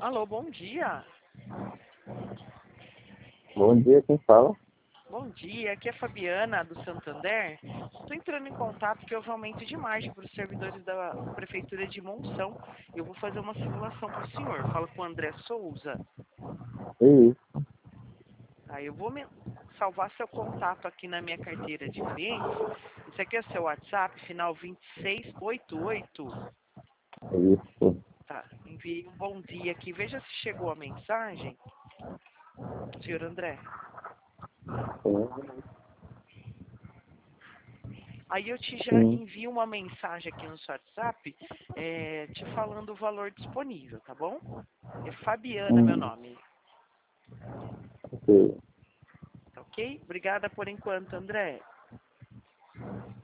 Alô, bom dia. Bom dia, quem fala? Bom dia, aqui é a Fabiana do Santander. Estou entrando em contato porque houve aumento de margem para os servidores da Prefeitura de Monção. Eu vou fazer uma simulação para o senhor. Fala com o André Souza. Isso. Aí eu vou salvar seu contato aqui na minha carteira de clientes. Esse aqui é seu WhatsApp, final 2688. Isso. Tá, enviei um bom dia aqui. Veja se chegou a mensagem. Senhor André. Sim. Aí eu te já Sim. envio uma mensagem aqui no seu WhatsApp, te falando o valor disponível, tá bom? É Fabiana meu nome, Ok. tá ok? Obrigada por enquanto, André.